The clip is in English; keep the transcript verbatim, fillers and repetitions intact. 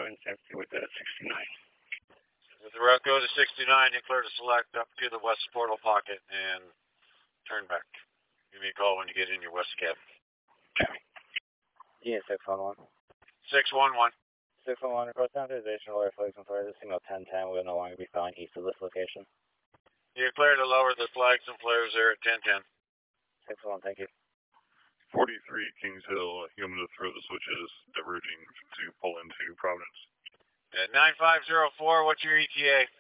in safety with that sixty-nine. With the route go to sixty-nine, you clear to select up to the west portal pocket and turn back. Give me a call when you get in your west cabin. Okay. Unit six one one. six one one. six one one, request authorization to lower flags and flares at signal ten ten. We'll no longer be flying east of this location. You're clear to lower the flags and flares there at ten ten. six one one, thank you. forty-three Kings Hill, you want me to throw the switches diverging to pull into Providence? At nine five zero four, what's your E T A?